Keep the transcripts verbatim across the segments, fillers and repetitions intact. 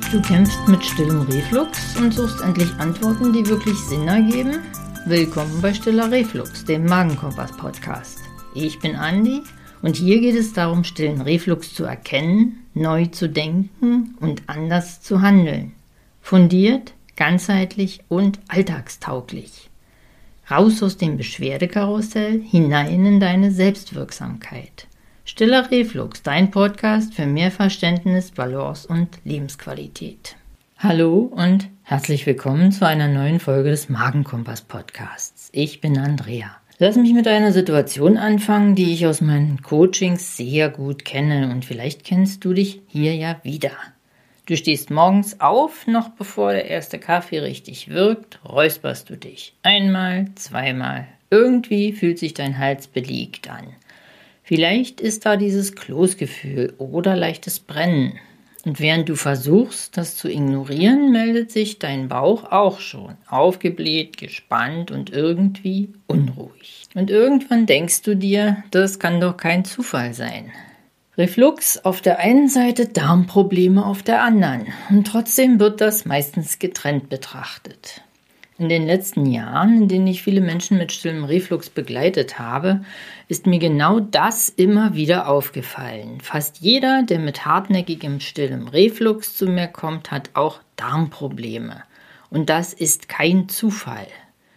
Du kämpfst mit stillem Reflux und suchst endlich Antworten, die wirklich Sinn ergeben? Willkommen bei Stiller Reflux, dem Magenkompass-Podcast. Ich bin Andi und hier geht es darum, stillen Reflux zu erkennen, neu zu denken und anders zu handeln. Fundiert, ganzheitlich und alltagstauglich. Raus aus dem Beschwerdekarussell, hinein in deine Selbstwirksamkeit. Stiller Reflux, dein Podcast für mehr Verständnis, Balance und Lebensqualität. Hallo und herzlich willkommen zu einer neuen Folge des Magenkompass-Podcasts. Ich bin Andrea. Lass mich mit einer Situation anfangen, die ich aus meinen Coachings sehr gut kenne und vielleicht kennst du dich hier ja wieder. Du stehst morgens auf, noch bevor der erste Kaffee richtig wirkt, räusperst du dich. Einmal, zweimal. Irgendwie fühlt sich dein Hals belegt an. Vielleicht ist da dieses Kloßgefühl oder leichtes Brennen. Und während du versuchst, das zu ignorieren, meldet sich dein Bauch auch schon. Aufgebläht, gespannt und irgendwie unruhig. Und irgendwann denkst du dir, das kann doch kein Zufall sein. Reflux auf der einen Seite, Darmprobleme auf der anderen. Und trotzdem wird das meistens getrennt betrachtet. In den letzten Jahren, in denen ich viele Menschen mit stillem Reflux begleitet habe, ist mir genau das immer wieder aufgefallen. Fast jeder, der mit hartnäckigem stillem Reflux zu mir kommt, hat auch Darmprobleme. Und das ist kein Zufall.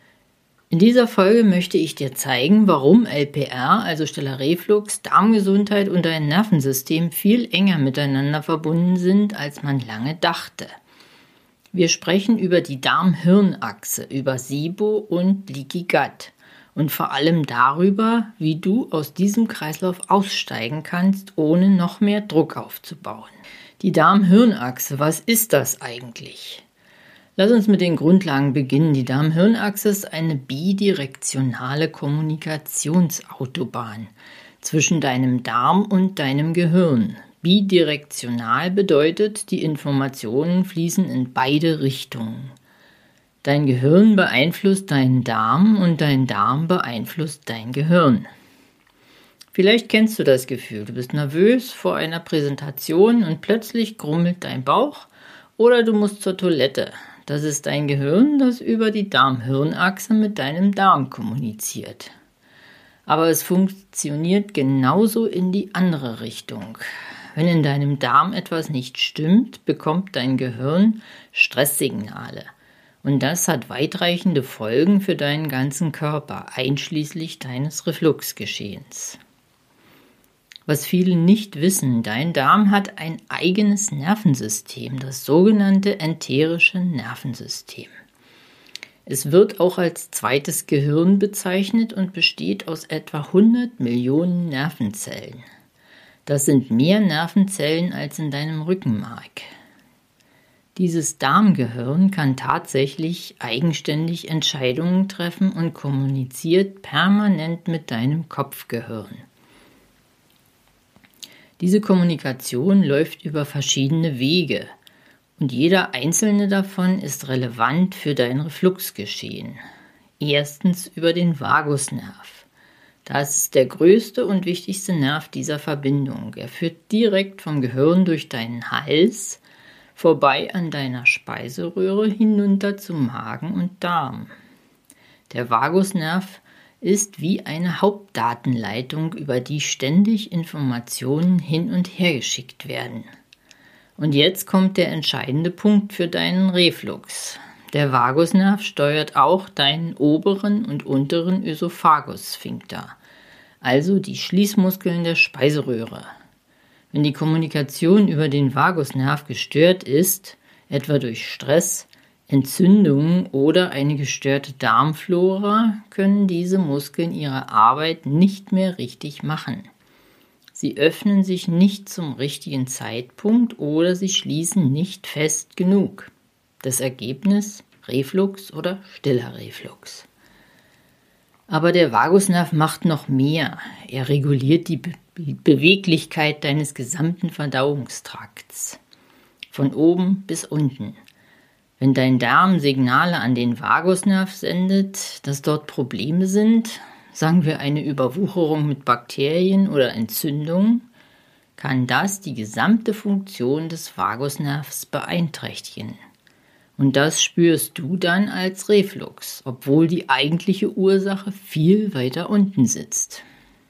In dieser Folge möchte ich dir zeigen, warum L P R, also stiller Reflux, Darmgesundheit und dein Nervensystem viel enger miteinander verbunden sind, als man lange dachte. Wir sprechen über die Darm-Hirn-Achse, über SIBO und Leaky Gut und vor allem darüber, wie du aus diesem Kreislauf aussteigen kannst, ohne noch mehr Druck aufzubauen. Die Darm-Hirn-Achse, was ist das eigentlich? Lass uns mit den Grundlagen beginnen. Die Darm-Hirn-Achse ist eine bidirektionale Kommunikationsautobahn zwischen deinem Darm und deinem Gehirn. Bidirektional bedeutet, die Informationen fließen in beide Richtungen. Dein Gehirn beeinflusst deinen Darm und dein Darm beeinflusst dein Gehirn. Vielleicht kennst du das Gefühl, du bist nervös vor einer Präsentation und plötzlich grummelt dein Bauch oder du musst zur Toilette. Das ist dein Gehirn, das über die Darm-Hirn-Achse mit deinem Darm kommuniziert. Aber es funktioniert genauso in die andere Richtung. Wenn in deinem Darm etwas nicht stimmt, bekommt dein Gehirn Stresssignale. Und das hat weitreichende Folgen für deinen ganzen Körper, einschließlich deines Refluxgeschehens. Was viele nicht wissen, dein Darm hat ein eigenes Nervensystem, das sogenannte enterische Nervensystem. Es wird auch als zweites Gehirn bezeichnet und besteht aus etwa hundert Millionen Nervenzellen. Das sind mehr Nervenzellen als in deinem Rückenmark. Dieses Darmgehirn kann tatsächlich eigenständig Entscheidungen treffen und kommuniziert permanent mit deinem Kopfgehirn. Diese Kommunikation läuft über verschiedene Wege und jeder einzelne davon ist relevant für dein Refluxgeschehen. Erstens über den Vagusnerv. Das ist der größte und wichtigste Nerv dieser Verbindung. Er führt direkt vom Gehirn durch deinen Hals, vorbei an deiner Speiseröhre hinunter zum Magen und Darm. Der Vagusnerv ist wie eine Hauptdatenleitung, über die ständig Informationen hin und her geschickt werden. Und jetzt kommt der entscheidende Punkt für deinen Reflux. Der Vagusnerv steuert auch deinen oberen und unteren Ösophagus-Sphinkter, also die Schließmuskeln der Speiseröhre. Wenn die Kommunikation über den Vagusnerv gestört ist, etwa durch Stress, Entzündungen oder eine gestörte Darmflora, können diese Muskeln ihre Arbeit nicht mehr richtig machen. Sie öffnen sich nicht zum richtigen Zeitpunkt oder sie schließen nicht fest genug. Das Ergebnis: Reflux oder stiller Reflux. Aber der Vagusnerv macht noch mehr. Er reguliert die Be- Beweglichkeit deines gesamten Verdauungstrakts. Von oben bis unten. Wenn dein Darm Signale an den Vagusnerv sendet, dass dort Probleme sind, sagen wir eine Überwucherung mit Bakterien oder Entzündungen, kann das die gesamte Funktion des Vagusnervs beeinträchtigen. Und das spürst du dann als Reflux, obwohl die eigentliche Ursache viel weiter unten sitzt.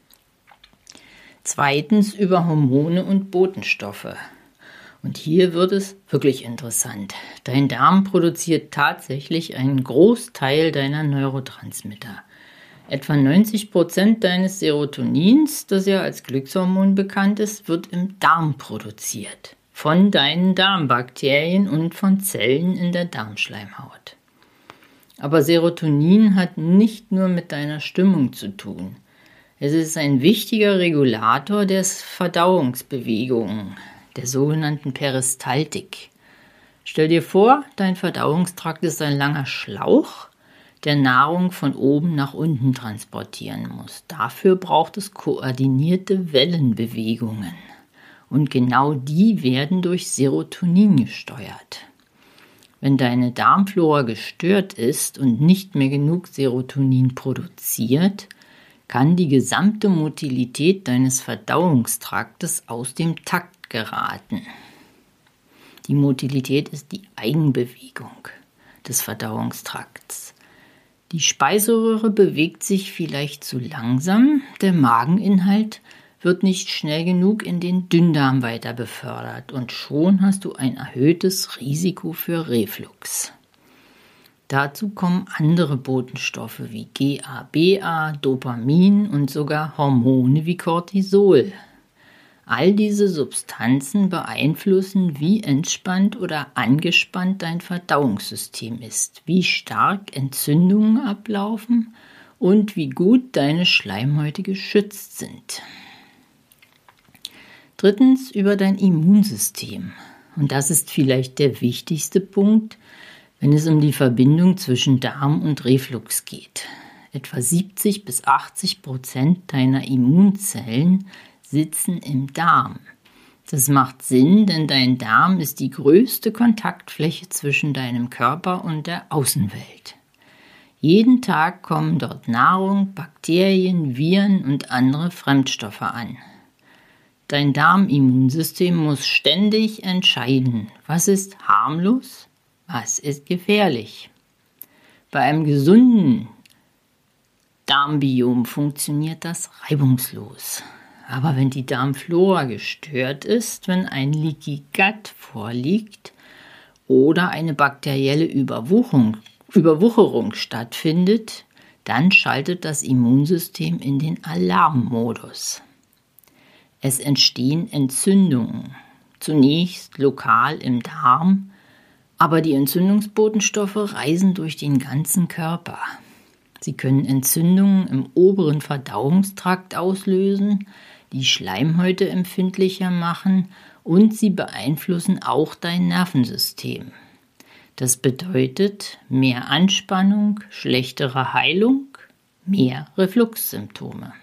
Zweitens über Hormone und Botenstoffe. Und hier wird es wirklich interessant. Dein Darm produziert tatsächlich einen Großteil deiner Neurotransmitter. Etwa neunzig Prozent deines Serotonins, das ja als Glückshormon bekannt ist, wird im Darm produziert. Von deinen Darmbakterien und von Zellen in der Darmschleimhaut. Aber Serotonin hat nicht nur mit deiner Stimmung zu tun. Es ist ein wichtiger Regulator der Verdauungsbewegungen, der sogenannten Peristaltik. Stell dir vor, dein Verdauungstrakt ist ein langer Schlauch, der Nahrung von oben nach unten transportieren muss. Dafür braucht es koordinierte Wellenbewegungen. Und genau die werden durch Serotonin gesteuert. Wenn deine Darmflora gestört ist und nicht mehr genug Serotonin produziert, kann die gesamte Motilität deines Verdauungstraktes aus dem Takt geraten. Die Motilität ist die Eigenbewegung des Verdauungstrakts. Die Speiseröhre bewegt sich vielleicht zu langsam, der Mageninhalt wird nicht schnell genug in den Dünndarm weiter befördert und schon hast du ein erhöhtes Risiko für Reflux. Dazu kommen andere Botenstoffe wie G A B A, Dopamin und sogar Hormone wie Cortisol. All diese Substanzen beeinflussen, wie entspannt oder angespannt dein Verdauungssystem ist, wie stark Entzündungen ablaufen und wie gut deine Schleimhäute geschützt sind. Drittens über dein Immunsystem. Und das ist vielleicht der wichtigste Punkt, wenn es um die Verbindung zwischen Darm und Reflux geht. Etwa siebzig bis achtzig Prozent deiner Immunzellen sitzen im Darm. Das macht Sinn, denn dein Darm ist die größte Kontaktfläche zwischen deinem Körper und der Außenwelt. Jeden Tag kommen dort Nahrung, Bakterien, Viren und andere Fremdstoffe an. Dein Darmimmunsystem muss ständig entscheiden, was ist harmlos, was ist gefährlich. Bei einem gesunden Darmbiom funktioniert das reibungslos. Aber wenn die Darmflora gestört ist, wenn ein Leaky Gut vorliegt oder eine bakterielle Überwucherung, Überwucherung stattfindet, dann schaltet das Immunsystem in den Alarmmodus. Es entstehen Entzündungen, zunächst lokal im Darm, aber die Entzündungsbotenstoffe reisen durch den ganzen Körper. Sie können Entzündungen im oberen Verdauungstrakt auslösen, die Schleimhäute empfindlicher machen und sie beeinflussen auch dein Nervensystem. Das bedeutet mehr Anspannung, schlechtere Heilung, mehr Refluxsymptome.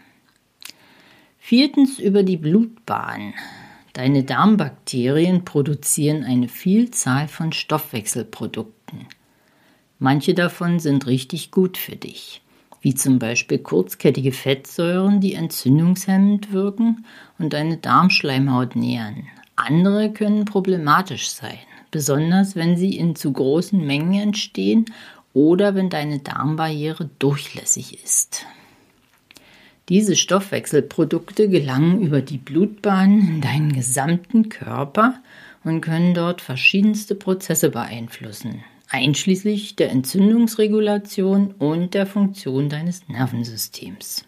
Viertens über die Blutbahn. Deine Darmbakterien produzieren eine Vielzahl von Stoffwechselprodukten. Manche davon sind richtig gut für dich, wie zum Beispiel kurzkettige Fettsäuren, die entzündungshemmend wirken und deine Darmschleimhaut nähren. Andere können problematisch sein, besonders wenn sie in zu großen Mengen entstehen oder wenn deine Darmbarriere durchlässig ist. Diese Stoffwechselprodukte gelangen über die Blutbahn in deinen gesamten Körper und können dort verschiedenste Prozesse beeinflussen, einschließlich der Entzündungsregulation und der Funktion deines Nervensystems.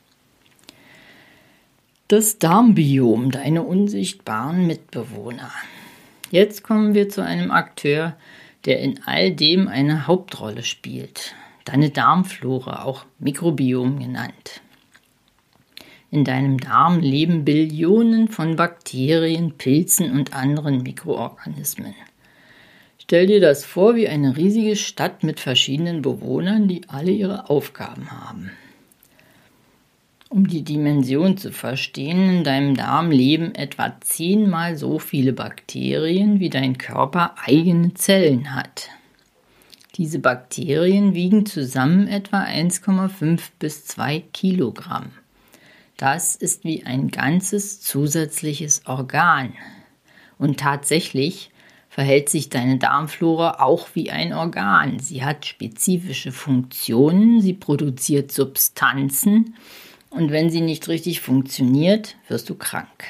Das Darmbiom, deine unsichtbaren Mitbewohner. Jetzt kommen wir zu einem Akteur, der in all dem eine Hauptrolle spielt. Deine Darmflora, auch Mikrobiom genannt. In deinem Darm leben Billionen von Bakterien, Pilzen und anderen Mikroorganismen. Stell dir das vor wie eine riesige Stadt mit verschiedenen Bewohnern, die alle ihre Aufgaben haben. Um die Dimension zu verstehen, in deinem Darm leben etwa zehnmal so viele Bakterien, wie dein Körper eigene Zellen hat. Diese Bakterien wiegen zusammen etwa eins Komma fünf bis zwei Kilogramm. Das ist wie ein ganzes zusätzliches Organ. Und tatsächlich verhält sich deine Darmflora auch wie ein Organ. Sie hat spezifische Funktionen, sie produziert Substanzen und wenn sie nicht richtig funktioniert, wirst du krank.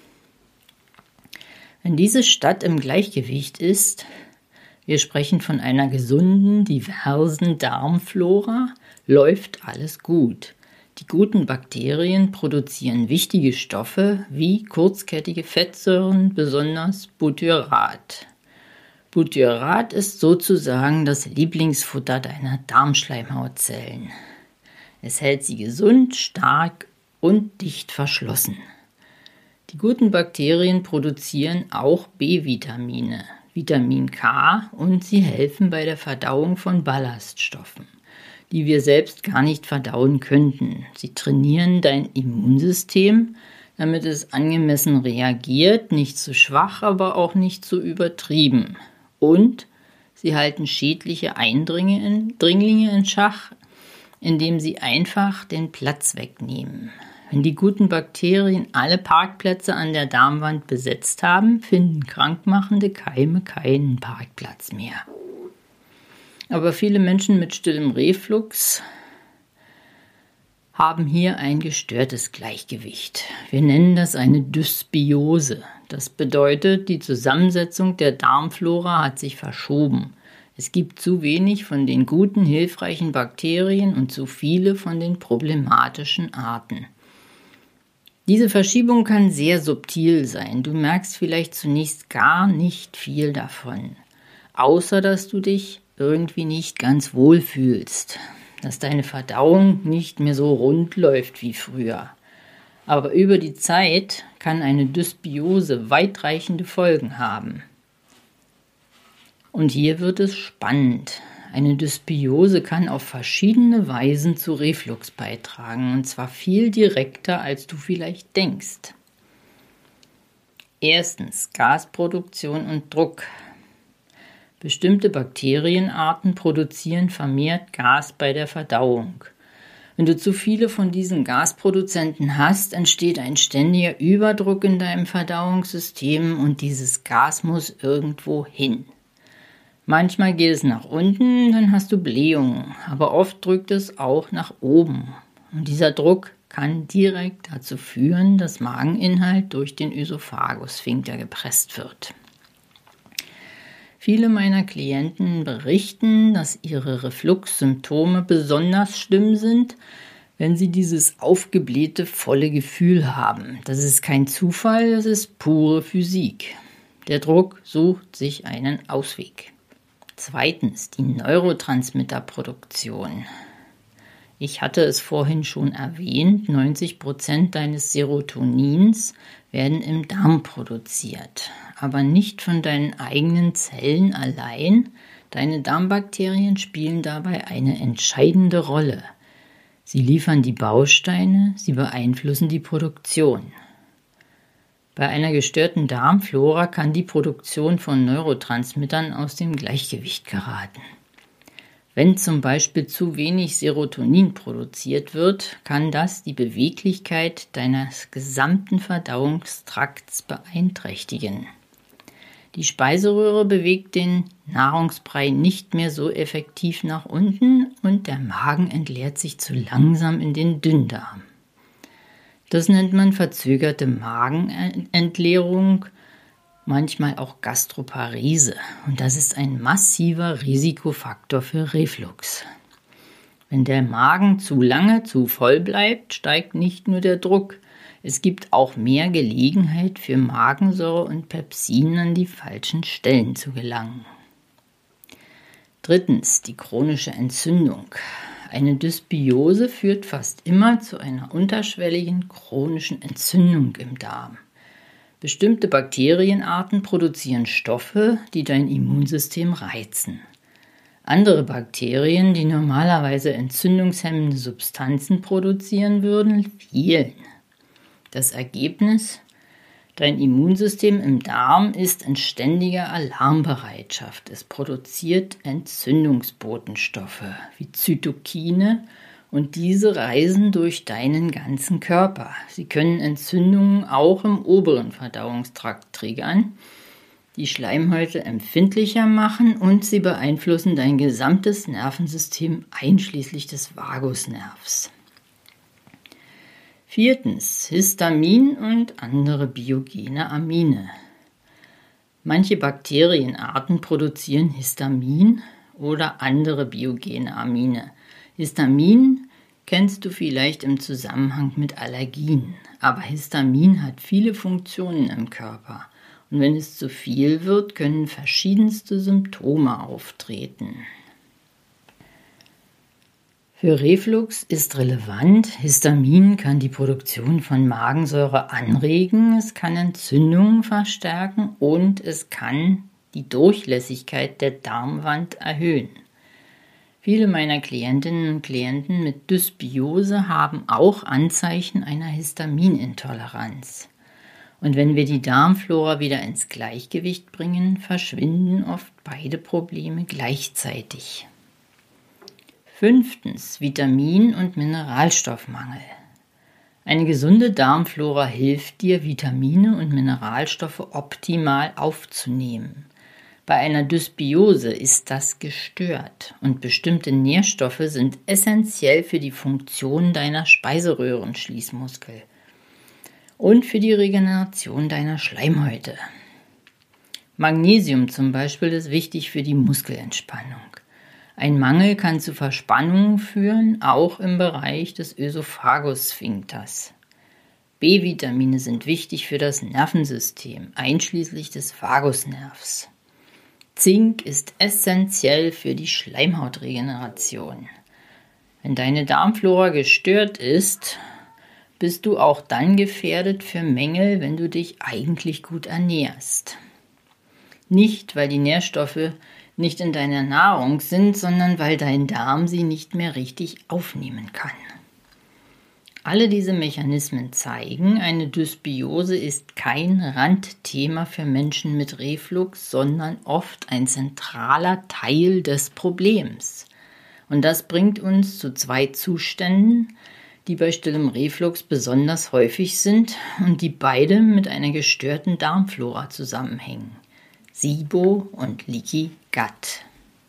Wenn diese Stadt im Gleichgewicht ist, wir sprechen von einer gesunden, diversen Darmflora, läuft alles gut. Die guten Bakterien produzieren wichtige Stoffe wie kurzkettige Fettsäuren, besonders Butyrat. Butyrat ist sozusagen das Lieblingsfutter deiner Darmschleimhautzellen. Es hält sie gesund, stark und dicht verschlossen. Die guten Bakterien produzieren auch B-Vitamine, Vitamin K, und sie helfen bei der Verdauung von Ballaststoffen, die wir selbst gar nicht verdauen könnten. Sie trainieren dein Immunsystem, damit es angemessen reagiert, nicht zu schwach, aber auch nicht zu übertrieben. Und sie halten schädliche Eindringlinge in Schach, indem sie einfach den Platz wegnehmen. Wenn die guten Bakterien alle Parkplätze an der Darmwand besetzt haben, finden krankmachende Keime keinen Parkplatz mehr. Aber viele Menschen mit stillem Reflux haben hier ein gestörtes Gleichgewicht. Wir nennen das eine Dysbiose. Das bedeutet, die Zusammensetzung der Darmflora hat sich verschoben. Es gibt zu wenig von den guten, hilfreichen Bakterien und zu viele von den problematischen Arten. Diese Verschiebung kann sehr subtil sein. Du merkst vielleicht zunächst gar nicht viel davon, außer dass du dich irgendwie nicht ganz wohl fühlst, dass deine Verdauung nicht mehr so rund läuft wie früher. Aber über die Zeit kann eine Dysbiose weitreichende Folgen haben. Und hier wird es spannend. Eine Dysbiose kann auf verschiedene Weisen zu Reflux beitragen, und zwar viel direkter, als du vielleicht denkst. Erstens, Gasproduktion und Druck. Bestimmte Bakterienarten produzieren vermehrt Gas bei der Verdauung. Wenn du zu viele von diesen Gasproduzenten hast, entsteht ein ständiger Überdruck in deinem Verdauungssystem und dieses Gas muss irgendwo hin. Manchmal geht es nach unten, dann hast du Blähungen, aber oft drückt es auch nach oben. Und dieser Druck kann direkt dazu führen, dass Mageninhalt durch den Ösophagussphinkter gepresst wird. Viele meiner Klienten berichten, dass ihre Refluxsymptome besonders schlimm sind, wenn sie dieses aufgeblähte, volle Gefühl haben. Das ist kein Zufall, das ist pure Physik. Der Druck sucht sich einen Ausweg. Zweitens, die Neurotransmitterproduktion. Ich hatte es vorhin schon erwähnt, neunzig Prozent deines Serotonins werden im Darm produziert, aber nicht von deinen eigenen Zellen allein. Deine Darmbakterien spielen dabei eine entscheidende Rolle. Sie liefern die Bausteine, sie beeinflussen die Produktion. Bei einer gestörten Darmflora kann die Produktion von Neurotransmittern aus dem Gleichgewicht geraten. Wenn zum Beispiel zu wenig Serotonin produziert wird, kann das die Beweglichkeit deines gesamten Verdauungstrakts beeinträchtigen. Die Speiseröhre bewegt den Nahrungsbrei nicht mehr so effektiv nach unten und der Magen entleert sich zu langsam in den Dünndarm. Das nennt man verzögerte Magenentleerung, manchmal auch Gastroparese. Und das ist ein massiver Risikofaktor für Reflux. Wenn der Magen zu lange zu voll bleibt, steigt nicht nur der Druck. Es gibt auch mehr Gelegenheit für Magensäure und Pepsin an die falschen Stellen zu gelangen. Drittens, die chronische Entzündung. Eine Dysbiose führt fast immer zu einer unterschwelligen chronischen Entzündung im Darm. Bestimmte Bakterienarten produzieren Stoffe, die dein Immunsystem reizen. Andere Bakterien, die normalerweise entzündungshemmende Substanzen produzieren würden, fehlen. Das Ergebnis? Dein Immunsystem im Darm ist in ständiger Alarmbereitschaft. Es produziert Entzündungsbotenstoffe wie Zytokine Und diese reisen durch deinen ganzen Körper. Sie können Entzündungen auch im oberen Verdauungstrakt triggern, die Schleimhäute empfindlicher machen und sie beeinflussen dein gesamtes Nervensystem einschließlich des Vagusnervs. Viertens, Histamin und andere biogene Amine. Manche Bakterienarten produzieren Histamin oder andere biogene Amine. Histamin kennst du vielleicht im Zusammenhang mit Allergien, aber Histamin hat viele Funktionen im Körper. Und wenn es zu viel wird, können verschiedenste Symptome auftreten. Für Reflux ist relevant, Histamin kann die Produktion von Magensäure anregen, es kann Entzündungen verstärken und es kann die Durchlässigkeit der Darmwand erhöhen. Viele meiner Klientinnen und Klienten mit Dysbiose haben auch Anzeichen einer Histaminintoleranz. Und wenn wir die Darmflora wieder ins Gleichgewicht bringen, verschwinden oft beide Probleme gleichzeitig. Fünftens, Vitamin- und Mineralstoffmangel. Eine gesunde Darmflora hilft dir, Vitamine und Mineralstoffe optimal aufzunehmen. Bei einer Dysbiose ist das gestört und bestimmte Nährstoffe sind essentiell für die Funktion deiner Speiseröhrenschließmuskel und für die Regeneration deiner Schleimhäute. Magnesium zum Beispiel ist wichtig für die Muskelentspannung. Ein Mangel kann zu Verspannungen führen, auch im Bereich des Ösophagus-Sphinkters. B-Vitamine sind wichtig für das Nervensystem, einschließlich des Vagusnervs. Zink ist essentiell für die Schleimhautregeneration. Wenn deine Darmflora gestört ist, bist du auch dann gefährdet für Mängel, wenn du dich eigentlich gut ernährst. Nicht, weil die Nährstoffe nicht in deiner Nahrung sind, sondern weil dein Darm sie nicht mehr richtig aufnehmen kann. Alle diese Mechanismen zeigen, eine Dysbiose ist kein Randthema für Menschen mit Reflux, sondern oft ein zentraler Teil des Problems. Und das bringt uns zu zwei Zuständen, die bei stillem Reflux besonders häufig sind und die beide mit einer gestörten Darmflora zusammenhängen. SIBO und Leaky Gut.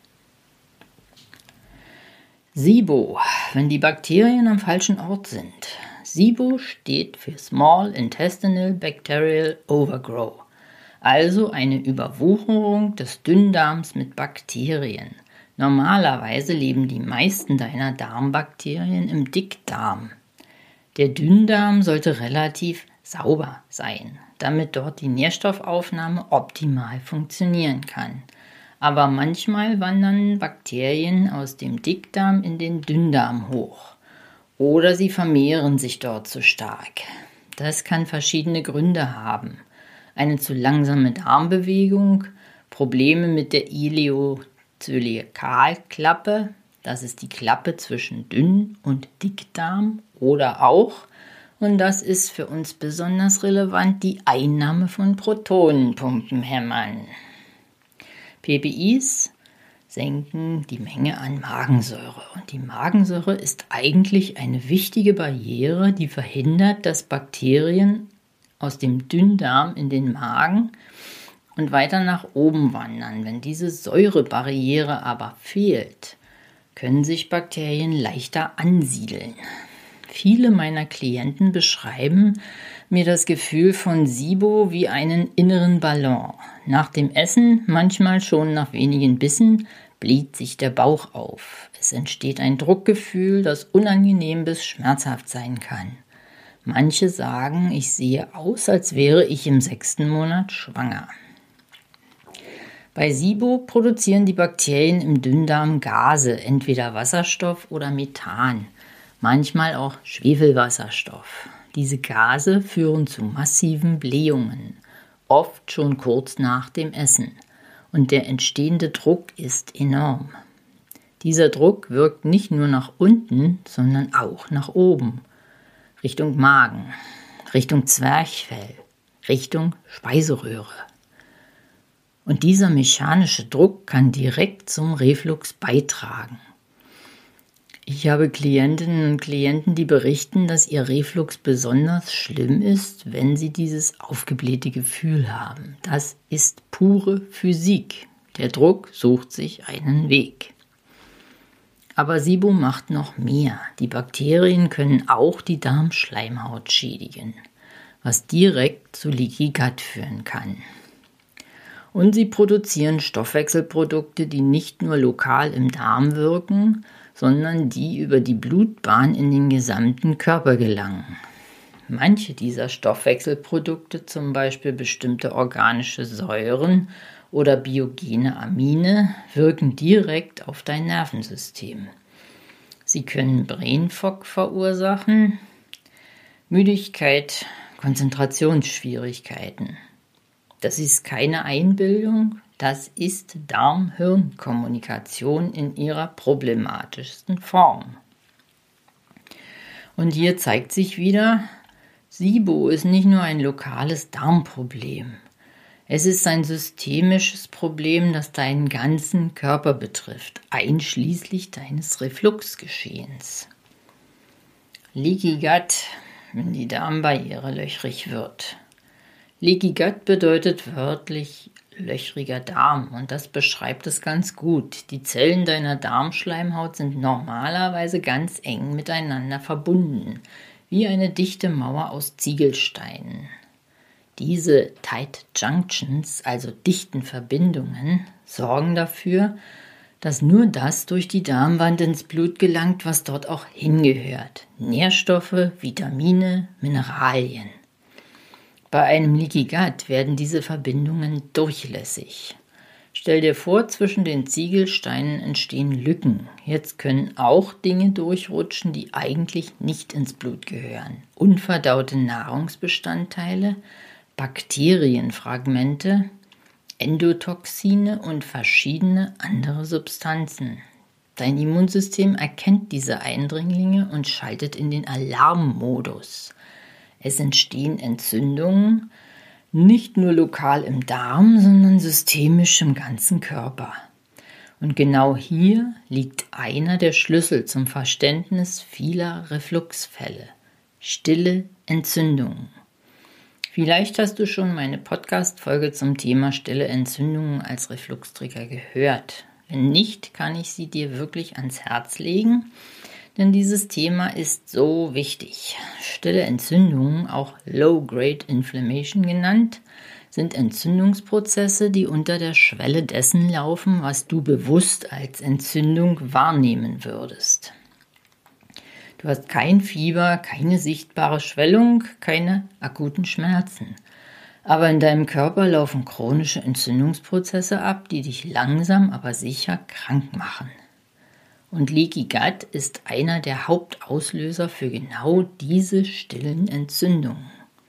SIBO, wenn die Bakterien am falschen Ort sind. SIBO steht für Small Intestinal Bacterial Overgrowth, also eine Überwucherung des Dünndarms mit Bakterien. Normalerweise leben die meisten deiner Darmbakterien im Dickdarm. Der Dünndarm sollte relativ sauber sein, damit dort die Nährstoffaufnahme optimal funktionieren kann. Aber manchmal wandern Bakterien aus dem Dickdarm in den Dünndarm hoch oder sie vermehren sich dort zu stark. Das kann verschiedene Gründe haben. Eine zu langsame Darmbewegung, Probleme mit der Ileozöliakalklappe, das ist die Klappe zwischen Dünn- und Dickdarm, oder auch, und das ist für uns besonders relevant, die Einnahme von Protonenpumpenhämmern. P P Is senken die Menge an Magensäure. Und die Magensäure ist eigentlich eine wichtige Barriere, die verhindert, dass Bakterien aus dem Dünndarm in den Magen und weiter nach oben wandern. Wenn diese Säurebarriere aber fehlt, können sich Bakterien leichter ansiedeln. Viele meiner Klienten beschreiben mir das Gefühl von SIBO wie einen inneren Ballon. Nach dem Essen, manchmal schon nach wenigen Bissen, bläht sich der Bauch auf. Es entsteht ein Druckgefühl, das unangenehm bis schmerzhaft sein kann. Manche sagen, ich sehe aus, als wäre ich im sechsten Monat schwanger. Bei SIBO produzieren die Bakterien im Dünndarm Gase, entweder Wasserstoff oder Methan, manchmal auch Schwefelwasserstoff. Diese Gase führen zu massiven Blähungen, oft schon kurz nach dem Essen, und der entstehende Druck ist enorm. Dieser Druck wirkt nicht nur nach unten, sondern auch nach oben, Richtung Magen, Richtung Zwerchfell, Richtung Speiseröhre. Und dieser mechanische Druck kann direkt zum Reflux beitragen. Ich habe Klientinnen und Klienten, die berichten, dass ihr Reflux besonders schlimm ist, wenn sie dieses aufgeblähte Gefühl haben. Das ist pure Physik. Der Druck sucht sich einen Weg. Aber SIBO macht noch mehr. Die Bakterien können auch die Darmschleimhaut schädigen, was direkt zu Leaky Gut führen kann. Und sie produzieren Stoffwechselprodukte, die nicht nur lokal im Darm wirken, sondern die über die Blutbahn in den gesamten Körper gelangen. Manche dieser Stoffwechselprodukte, zum Beispiel bestimmte organische Säuren oder biogene Amine, wirken direkt auf dein Nervensystem. Sie können Brain Fog verursachen, Müdigkeit, Konzentrationsschwierigkeiten. Das ist keine Einbildung, das ist Darm-Hirn-Kommunikation in ihrer problematischsten Form. Und hier zeigt sich wieder, SIBO ist nicht nur ein lokales Darmproblem. Es ist ein systemisches Problem, das deinen ganzen Körper betrifft, einschließlich deines Refluxgeschehens. Leaky Gut, wenn die Darmbarriere löchrig wird. Leaky Gut bedeutet wörtlich löchriger Darm und das beschreibt es ganz gut. Die Zellen deiner Darmschleimhaut sind normalerweise ganz eng miteinander verbunden, wie eine dichte Mauer aus Ziegelsteinen. Diese Tight Junctions, also dichten Verbindungen, sorgen dafür, dass nur das durch die Darmwand ins Blut gelangt, was dort auch hingehört. Nährstoffe, Vitamine, Mineralien. Bei einem Leaky Gut werden diese Verbindungen durchlässig. Stell dir vor, zwischen den Ziegelsteinen entstehen Lücken. Jetzt können auch Dinge durchrutschen, die eigentlich nicht ins Blut gehören. Unverdaute Nahrungsbestandteile, Bakterienfragmente, Endotoxine und verschiedene andere Substanzen. Dein Immunsystem erkennt diese Eindringlinge und schaltet in den Alarmmodus. Es entstehen Entzündungen, nicht nur lokal im Darm, sondern systemisch im ganzen Körper. Und genau hier liegt einer der Schlüssel zum Verständnis vieler Refluxfälle: stille Entzündungen. Vielleicht hast du schon meine Podcast-Folge zum Thema stille Entzündungen als Refluxtrigger gehört. Wenn nicht, kann ich sie dir wirklich ans Herz legen, denn dieses Thema ist so wichtig. Stille Entzündungen, auch Low-Grade Inflammation genannt, sind Entzündungsprozesse, die unter der Schwelle dessen laufen, was du bewusst als Entzündung wahrnehmen würdest. Du hast kein Fieber, keine sichtbare Schwellung, keine akuten Schmerzen. Aber in deinem Körper laufen chronische Entzündungsprozesse ab, die dich langsam, aber sicher krank machen. Und Leaky Gut ist einer der Hauptauslöser für genau diese stillen Entzündungen.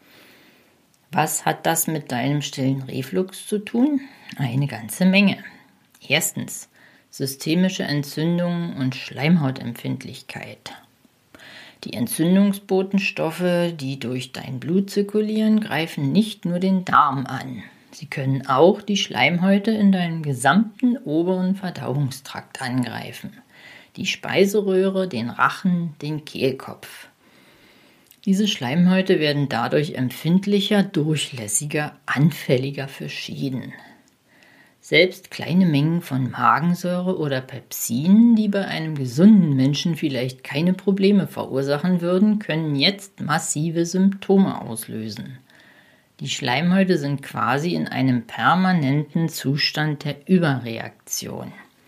Was hat das mit deinem stillen Reflux zu tun? Eine ganze Menge. Erstens, systemische Entzündungen und Schleimhautempfindlichkeit. Die Entzündungsbotenstoffe, die durch dein Blut zirkulieren, greifen nicht nur den Darm an. Sie können auch die Schleimhäute in deinem gesamten oberen Verdauungstrakt angreifen. Die Speiseröhre, den Rachen, den Kehlkopf. Diese Schleimhäute werden dadurch empfindlicher, durchlässiger, anfälliger für Schäden. Selbst kleine Mengen von Magensäure oder Pepsin, die bei einem gesunden Menschen vielleicht keine Probleme verursachen würden, können jetzt massive Symptome auslösen. Die Schleimhäute sind quasi in einem permanenten Zustand der Überreaktion.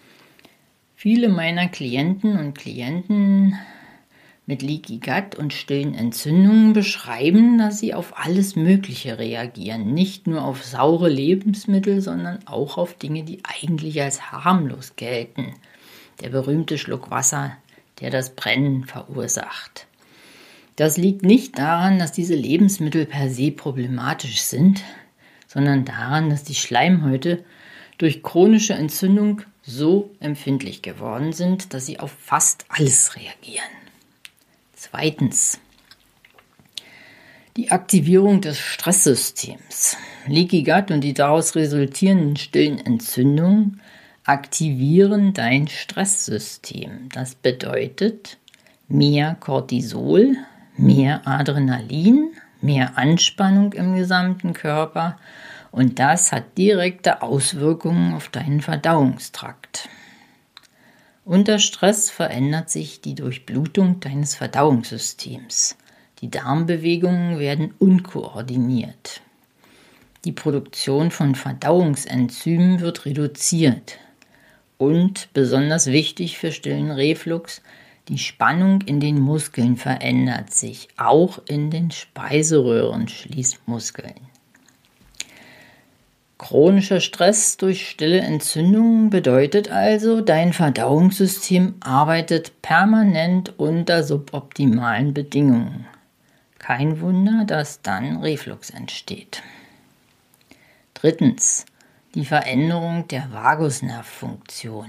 Viele meiner Klienten und Klienten mit Leaky Gut und stillen Entzündungen beschreiben, dass sie auf alles Mögliche reagieren. Nicht nur auf saure Lebensmittel, sondern auch auf Dinge, die eigentlich als harmlos gelten. Der berühmte Schluck Wasser, der das Brennen verursacht. Das liegt nicht daran, dass diese Lebensmittel per se problematisch sind, sondern daran, dass die Schleimhäute durch chronische Entzündung so empfindlich geworden sind, dass sie auf fast alles reagieren. Zweitens, die Aktivierung des Stresssystems. Leaky Gut und die daraus resultierenden stillen Entzündungen aktivieren dein Stresssystem. Das bedeutet mehr Cortisol, mehr Adrenalin, mehr Anspannung im gesamten Körper und das hat direkte Auswirkungen auf deinen Verdauungstrakt. Unter Stress verändert sich die Durchblutung deines Verdauungssystems. Die Darmbewegungen werden unkoordiniert. Die Produktion von Verdauungsenzymen wird reduziert. Und, besonders wichtig für stillen Reflux, die Spannung in den Muskeln verändert sich, auch in den Speiseröhrenschließmuskeln. Chronischer Stress durch stille Entzündungen bedeutet also, dein Verdauungssystem arbeitet permanent unter suboptimalen Bedingungen. Kein Wunder, dass dann Reflux entsteht. Drittens, die Veränderung der Vagusnervfunktion.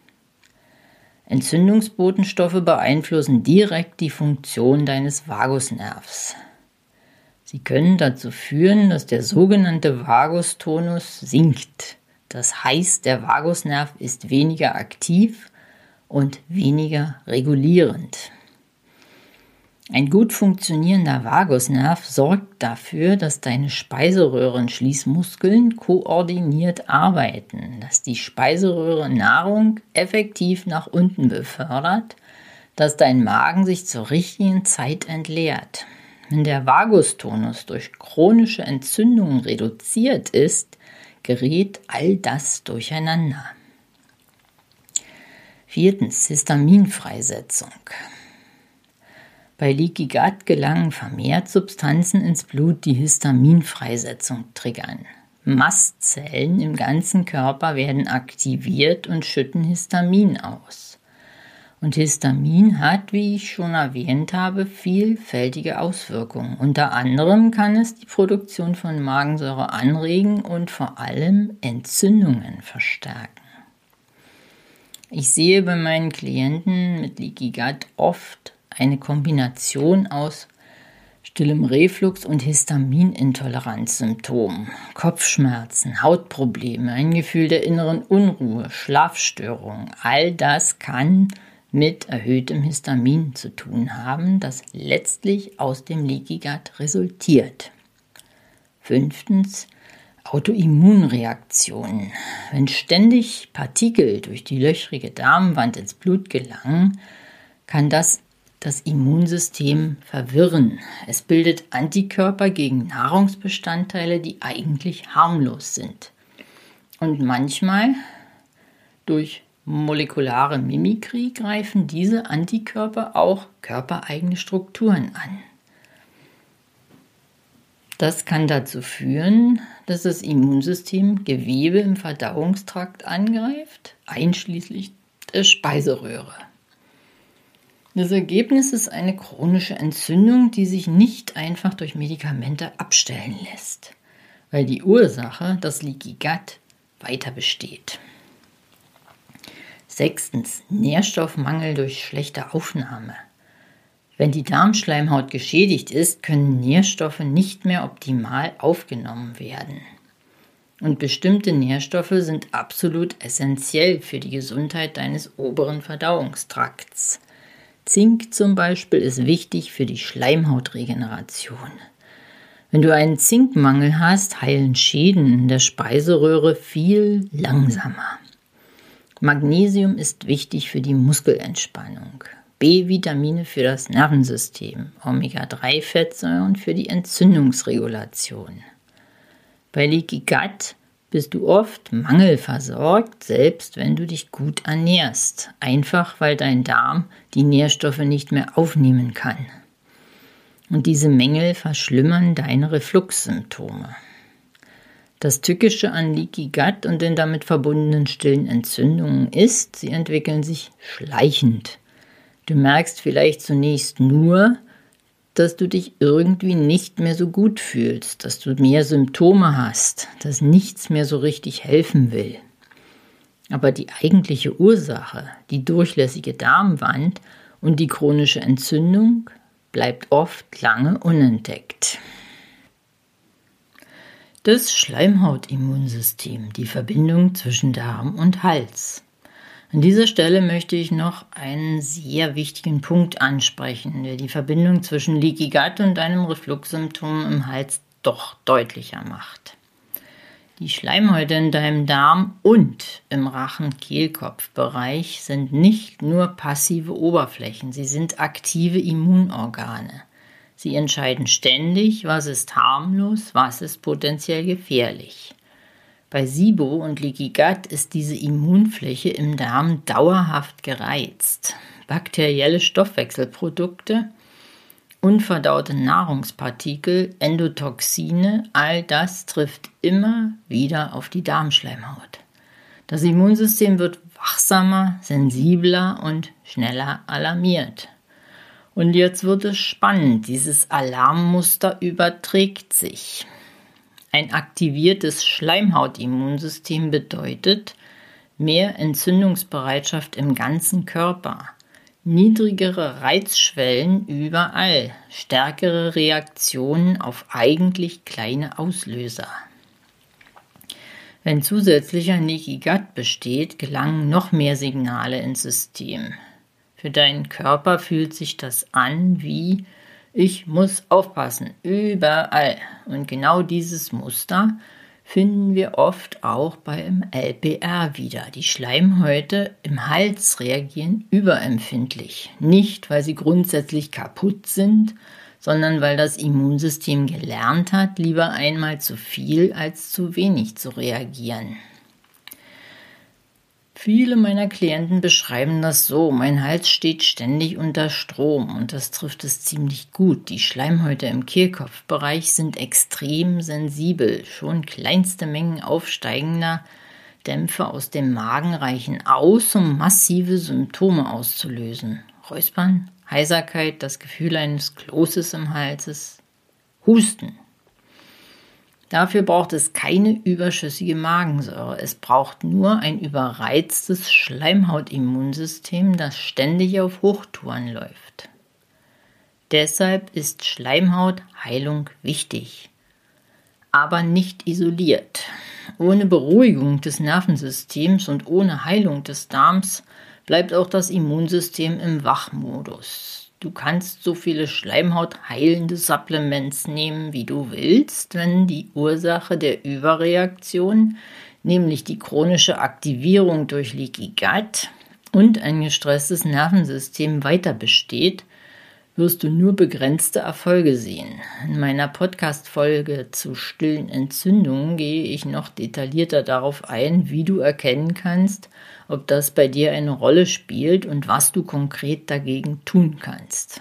Entzündungsbotenstoffe beeinflussen direkt die Funktion deines Vagusnervs. Sie können dazu führen, dass der sogenannte Vagustonus sinkt. Das heißt, der Vagusnerv ist weniger aktiv und weniger regulierend. Ein gut funktionierender Vagusnerv sorgt dafür, dass deine Speiseröhrenschließmuskeln koordiniert arbeiten, dass die Speiseröhre Nahrung effektiv nach unten befördert, dass dein Magen sich zur richtigen Zeit entleert. Wenn der Vagustonus durch chronische Entzündungen reduziert ist, gerät all das durcheinander. Viertens, Histaminfreisetzung. Bei Leaky Gut gelangen vermehrt Substanzen ins Blut, die Histaminfreisetzung triggern. Mastzellen im ganzen Körper werden aktiviert und schütten Histamin aus. Und Histamin hat, wie ich schon erwähnt habe, vielfältige Auswirkungen. Unter anderem kann es die Produktion von Magensäure anregen und vor allem Entzündungen verstärken. Ich sehe bei meinen Klienten mit Leaky Gut oft eine Kombination aus stillem Reflux und Histaminintoleranzsymptomen, Kopfschmerzen, Hautprobleme, ein Gefühl der inneren Unruhe, Schlafstörungen. All das kann mit erhöhtem Histamin zu tun haben, das letztlich aus dem Leaky Gut resultiert. Fünftens, Autoimmunreaktionen. Wenn ständig Partikel durch die löchrige Darmwand ins Blut gelangen, kann das das Immunsystem verwirren. Es bildet Antikörper gegen Nahrungsbestandteile, die eigentlich harmlos sind. Und manchmal durch molekulare Mimikrie greifen diese Antikörper auch körpereigene Strukturen an. Das kann dazu führen, dass das Immunsystem Gewebe im Verdauungstrakt angreift, einschließlich der Speiseröhre. Das Ergebnis ist eine chronische Entzündung, die sich nicht einfach durch Medikamente abstellen lässt, weil die Ursache, das Leaky Gut, weiter besteht. Sechstens, Nährstoffmangel durch schlechte Aufnahme. Wenn die Darmschleimhaut geschädigt ist, können Nährstoffe nicht mehr optimal aufgenommen werden. Und bestimmte Nährstoffe sind absolut essentiell für die Gesundheit deines oberen Verdauungstrakts. Zink zum Beispiel ist wichtig für die Schleimhautregeneration. Wenn du einen Zinkmangel hast, heilen Schäden in der Speiseröhre viel langsamer. Magnesium ist wichtig für die Muskelentspannung. B-Vitamine für das Nervensystem, Omega drei Fettsäuren für die Entzündungsregulation. Bei Leaky Gut bist du oft mangelversorgt, selbst wenn du dich gut ernährst, einfach weil dein Darm die Nährstoffe nicht mehr aufnehmen kann. Und diese Mängel verschlimmern deine Refluxsymptome. Das Tückische an Leaky Gut und den damit verbundenen stillen Entzündungen ist, sie entwickeln sich schleichend. Du merkst vielleicht zunächst nur, dass du dich irgendwie nicht mehr so gut fühlst, dass du mehr Symptome hast, dass nichts mehr so richtig helfen will. Aber die eigentliche Ursache, die durchlässige Darmwand und die chronische Entzündung, bleibt oft lange unentdeckt. Das Schleimhautimmunsystem, die Verbindung zwischen Darm und Hals. An dieser Stelle möchte ich noch einen sehr wichtigen Punkt ansprechen, der die Verbindung zwischen Leaky Gut und einem Refluxsymptom im Hals doch deutlicher macht. Die Schleimhäute in deinem Darm und im Rachen-Kehlkopfbereich sind nicht nur passive Oberflächen, sie sind aktive Immunorgane. Sie entscheiden ständig, was ist harmlos, was ist potenziell gefährlich. Bei SIBO und Leaky Gut ist diese Immunfläche im Darm dauerhaft gereizt. Bakterielle Stoffwechselprodukte, unverdaute Nahrungspartikel, Endotoxine, all das trifft immer wieder auf die Darmschleimhaut. Das Immunsystem wird wachsamer, sensibler und schneller alarmiert. Und jetzt wird es spannend, dieses Alarmmuster überträgt sich. Ein aktiviertes Schleimhautimmunsystem bedeutet mehr Entzündungsbereitschaft im ganzen Körper, niedrigere Reizschwellen überall, stärkere Reaktionen auf eigentlich kleine Auslöser. Wenn zusätzlich ein Leaky Gut besteht, gelangen noch mehr Signale ins System. Für deinen Körper fühlt sich das an wie: Ich muss aufpassen, überall. Und genau dieses Muster finden wir oft auch beim L P R wieder. Die Schleimhäute im Hals reagieren überempfindlich. Nicht, weil sie grundsätzlich kaputt sind, sondern weil das Immunsystem gelernt hat, lieber einmal zu viel als zu wenig zu reagieren. Viele meiner Klienten beschreiben das so: Mein Hals steht ständig unter Strom, und das trifft es ziemlich gut. Die Schleimhäute im Kehlkopfbereich sind extrem sensibel. Schon kleinste Mengen aufsteigender Dämpfe aus dem Magen reichen aus, um massive Symptome auszulösen. Räuspern, Heiserkeit, das Gefühl eines Kloßes im Hals, Husten. Dafür braucht es keine überschüssige Magensäure. Es braucht nur ein überreiztes Schleimhautimmunsystem, das ständig auf Hochtouren läuft. Deshalb ist Schleimhautheilung wichtig, aber nicht isoliert. Ohne Beruhigung des Nervensystems und ohne Heilung des Darms bleibt auch das Immunsystem im Wachmodus. Du kannst so viele schleimhautheilende Supplements nehmen, wie du willst, wenn die Ursache der Überreaktion, nämlich die chronische Aktivierung durch Leaky Gut und ein gestresstes Nervensystem, weiter besteht, wirst du nur begrenzte Erfolge sehen. In meiner Podcast-Folge zu stillen Entzündungen gehe ich noch detaillierter darauf ein, wie du erkennen kannst, ob das bei dir eine Rolle spielt und was du konkret dagegen tun kannst.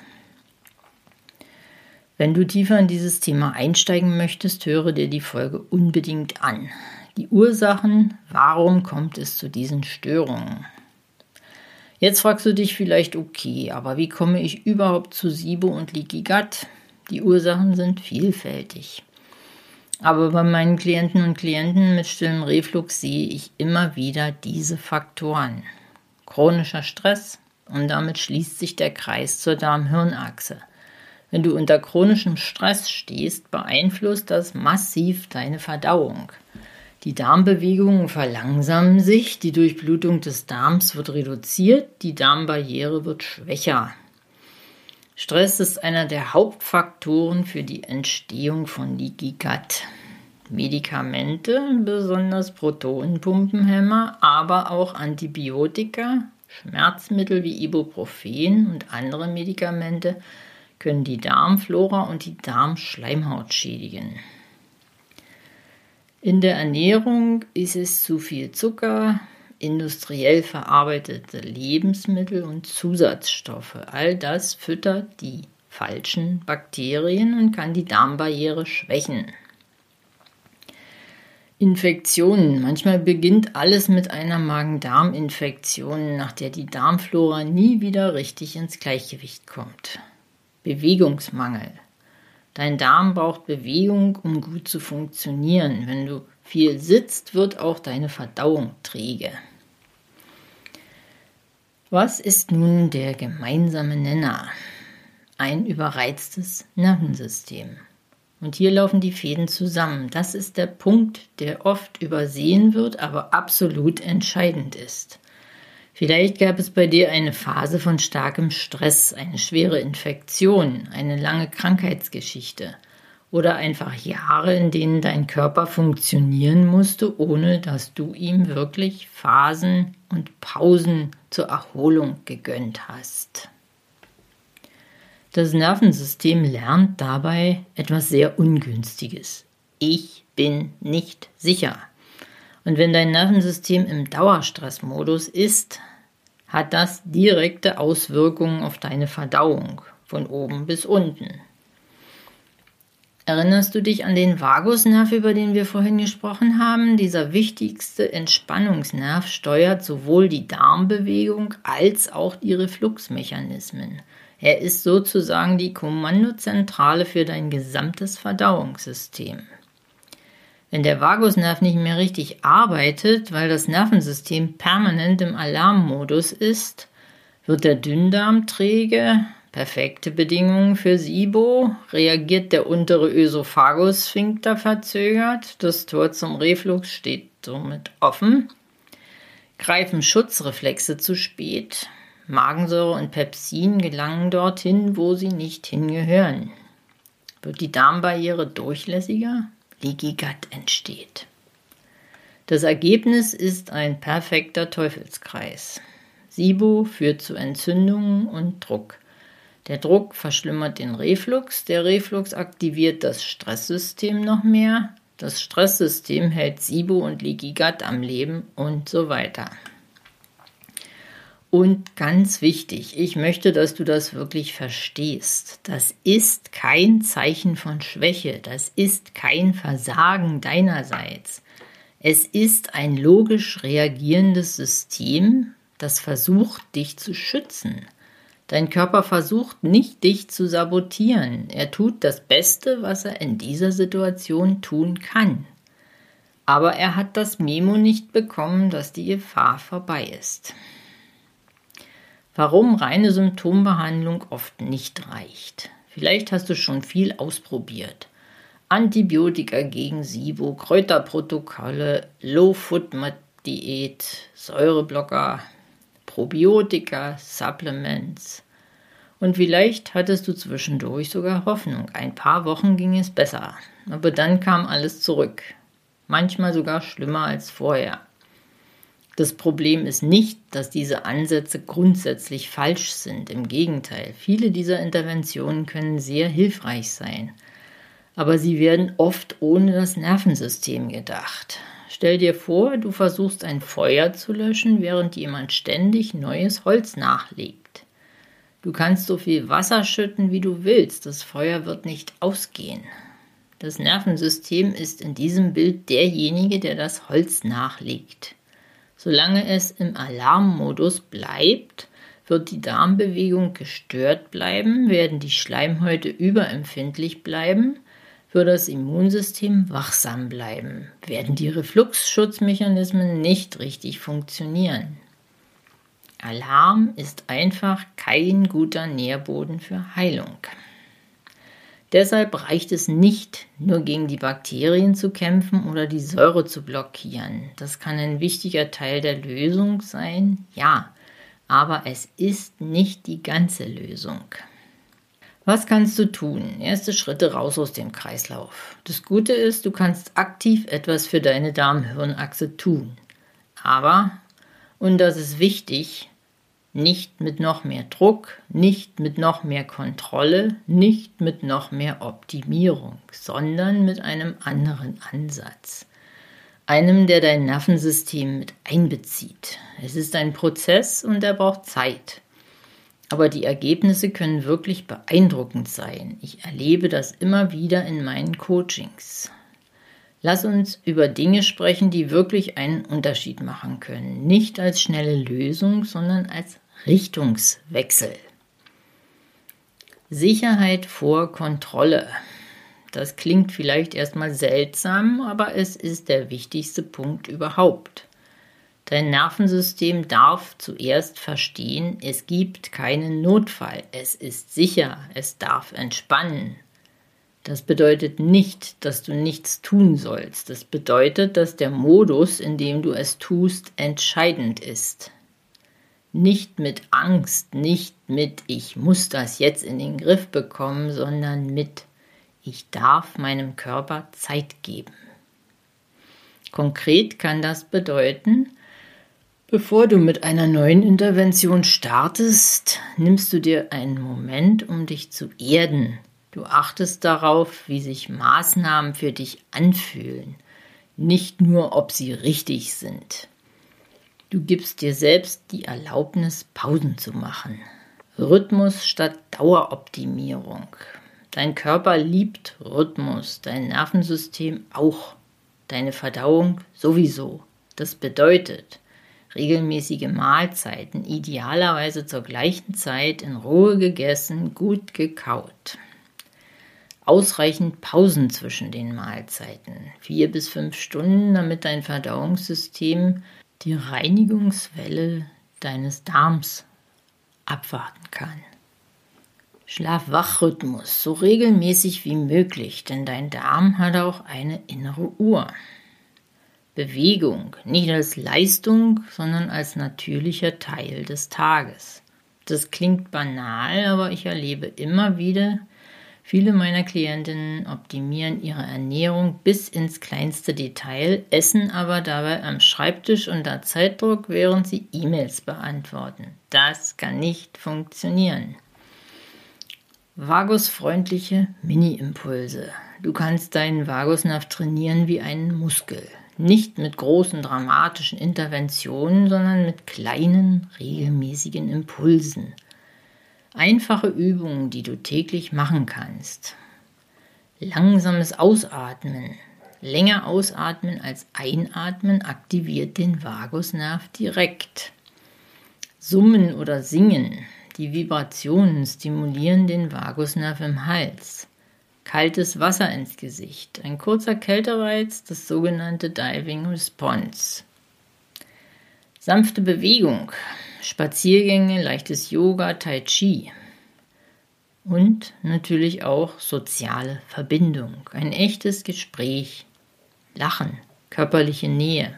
Wenn du tiefer in dieses Thema einsteigen möchtest, höre dir die Folge unbedingt an. Die Ursachen, warum kommt es zu diesen Störungen? Jetzt fragst du dich vielleicht: Okay, aber wie komme ich überhaupt zu SIBO und Leaky Gut? Die Ursachen sind vielfältig. Aber bei meinen Klienten und Klienten mit stillem Reflux sehe ich immer wieder diese Faktoren. Chronischer Stress, und damit schließt sich der Kreis zur Darm-Hirn-Achse. Wenn du unter chronischem Stress stehst, beeinflusst das massiv deine Verdauung. Die Darmbewegungen verlangsamen sich, die Durchblutung des Darms wird reduziert, die Darmbarriere wird schwächer. Stress ist einer der Hauptfaktoren für die Entstehung von Leaky Gut. Medikamente, besonders Protonenpumpenhemmer, aber auch Antibiotika, Schmerzmittel wie Ibuprofen und andere Medikamente können die Darmflora und die Darmschleimhaut schädigen. In der Ernährung ist es zu viel Zucker, industriell verarbeitete Lebensmittel und Zusatzstoffe. All das füttert die falschen Bakterien und kann die Darmbarriere schwächen. Infektionen. Manchmal beginnt alles mit einer Magen-Darm-Infektion, nach der die Darmflora nie wieder richtig ins Gleichgewicht kommt. Bewegungsmangel. Dein Darm braucht Bewegung, um gut zu funktionieren. Wenn du viel sitzt, wird auch deine Verdauung träge. Was ist nun der gemeinsame Nenner? Ein überreiztes Nervensystem. Und hier laufen die Fäden zusammen. Das ist der Punkt, der oft übersehen wird, aber absolut entscheidend ist. Vielleicht gab es bei dir eine Phase von starkem Stress, eine schwere Infektion, eine lange Krankheitsgeschichte oder einfach Jahre, in denen dein Körper funktionieren musste, ohne dass du ihm wirklich Phasen und Pausen zur Erholung gegönnt hast. Das Nervensystem lernt dabei etwas sehr Ungünstiges. Ich bin nicht sicher. Und wenn dein Nervensystem im Dauerstressmodus ist, hat das direkte Auswirkungen auf deine Verdauung, von oben bis unten. Erinnerst du dich an den Vagusnerv, über den wir vorhin gesprochen haben? Dieser wichtigste Entspannungsnerv steuert sowohl die Darmbewegung als auch die Refluxmechanismen. Er ist sozusagen die Kommandozentrale für dein gesamtes Verdauungssystem. Wenn der Vagusnerv nicht mehr richtig arbeitet, weil das Nervensystem permanent im Alarmmodus ist, wird der Dünndarm träge, perfekte Bedingungen für SIBO, reagiert der untere Ösophagus-Sphinkter verzögert, das Tor zum Reflux steht somit offen, greifen Schutzreflexe zu spät, Magensäure und Pepsin gelangen dorthin, wo sie nicht hingehören. Wird die Darmbarriere durchlässiger? Leaky Gut entsteht. Das Ergebnis ist ein perfekter Teufelskreis. SIBO führt zu Entzündungen und Druck. Der Druck verschlimmert den Reflux, der Reflux aktiviert das Stresssystem noch mehr, das Stresssystem hält SIBO und Leaky Gut am Leben und so weiter. Und ganz wichtig, ich möchte, dass du das wirklich verstehst. Das ist kein Zeichen von Schwäche, das ist kein Versagen deinerseits. Es ist ein logisch reagierendes System, das versucht, dich zu schützen. Dein Körper versucht nicht, dich zu sabotieren. Er tut das Beste, was er in dieser Situation tun kann. Aber er hat das Memo nicht bekommen, dass die Gefahr vorbei ist. Warum reine Symptombehandlung oft nicht reicht. Vielleicht hast du schon viel ausprobiert. Antibiotika gegen SIBO, Kräuterprotokolle, Low-Food-Diät, Säureblocker, Probiotika, Supplements. Und vielleicht hattest du zwischendurch sogar Hoffnung. Ein paar Wochen ging es besser. Aber dann kam alles zurück. Manchmal sogar schlimmer als vorher. Das Problem ist nicht, dass diese Ansätze grundsätzlich falsch sind. Im Gegenteil, viele dieser Interventionen können sehr hilfreich sein. Aber sie werden oft ohne das Nervensystem gedacht. Stell dir vor, du versuchst ein Feuer zu löschen, während jemand ständig neues Holz nachlegt. Du kannst so viel Wasser schütten, wie du willst. Das Feuer wird nicht ausgehen. Das Nervensystem ist in diesem Bild derjenige, der das Holz nachlegt. Solange es im Alarmmodus bleibt, wird die Darmbewegung gestört bleiben, werden die Schleimhäute überempfindlich bleiben, wird das Immunsystem wachsam bleiben, werden die Refluxschutzmechanismen nicht richtig funktionieren. Alarm ist einfach kein guter Nährboden für Heilung. Deshalb reicht es nicht, nur gegen die Bakterien zu kämpfen oder die Säure zu blockieren. Das kann ein wichtiger Teil der Lösung sein, ja, aber es ist nicht die ganze Lösung. Was kannst du tun? Erste Schritte raus aus dem Kreislauf. Das Gute ist, du kannst aktiv etwas für deine Darm-Hirn-Achse tun. Aber, und das ist wichtig, nicht mit noch mehr Druck, nicht mit noch mehr Kontrolle, nicht mit noch mehr Optimierung, sondern mit einem anderen Ansatz. Einem, der dein Nervensystem mit einbezieht. Es ist ein Prozess und er braucht Zeit. Aber die Ergebnisse können wirklich beeindruckend sein. Ich erlebe das immer wieder in meinen Coachings. Lass uns über Dinge sprechen, die wirklich einen Unterschied machen können. Nicht als schnelle Lösung, sondern als Richtungswechsel. Sicherheit vor Kontrolle. Das klingt vielleicht erstmal seltsam, aber es ist der wichtigste Punkt überhaupt. Dein Nervensystem darf zuerst verstehen, es gibt keinen Notfall, es ist sicher, es darf entspannen. Das bedeutet nicht, dass du nichts tun sollst. Das bedeutet, dass der Modus, in dem du es tust, entscheidend ist. Nicht mit Angst, nicht mit ich muss das jetzt in den Griff bekommen, sondern mit ich darf meinem Körper Zeit geben. Konkret kann das bedeuten, bevor du mit einer neuen Intervention startest, nimmst du dir einen Moment, um dich zu erden. Du achtest darauf, wie sich Maßnahmen für dich anfühlen, nicht nur, ob sie richtig sind. Du gibst dir selbst die Erlaubnis, Pausen zu machen. Rhythmus statt Daueroptimierung. Dein Körper liebt Rhythmus, dein Nervensystem auch, deine Verdauung sowieso. Das bedeutet, regelmäßige Mahlzeiten, idealerweise zur gleichen Zeit, in Ruhe gegessen, gut gekaut. Ausreichend Pausen zwischen den Mahlzeiten, vier bis fünf Stunden, damit dein Verdauungssystem die Reinigungswelle deines Darms abwarten kann. Schlaf-Wach-Rhythmus, so regelmäßig wie möglich, denn dein Darm hat auch eine innere Uhr. Bewegung, nicht als Leistung, sondern als natürlicher Teil des Tages. Das klingt banal, aber ich erlebe immer wieder, viele meiner Klientinnen optimieren ihre Ernährung bis ins kleinste Detail, essen aber dabei am Schreibtisch unter Zeitdruck, während sie E-Mails beantworten. Das kann nicht funktionieren. Vagusfreundliche Mini-Impulse. Du kannst deinen Vagusnerv trainieren wie einen Muskel. Nicht mit großen dramatischen Interventionen, sondern mit kleinen, regelmäßigen Impulsen. Einfache Übungen, die du täglich machen kannst. Langsames Ausatmen. Länger ausatmen als einatmen aktiviert den Vagusnerv direkt. Summen oder Singen. Die Vibrationen stimulieren den Vagusnerv im Hals. Kaltes Wasser ins Gesicht. Ein kurzer Kältereiz, das sogenannte Diving Response. Sanfte Bewegung. Spaziergänge, leichtes Yoga, Tai Chi. Und natürlich auch soziale Verbindung. Ein echtes Gespräch. Lachen. Körperliche Nähe.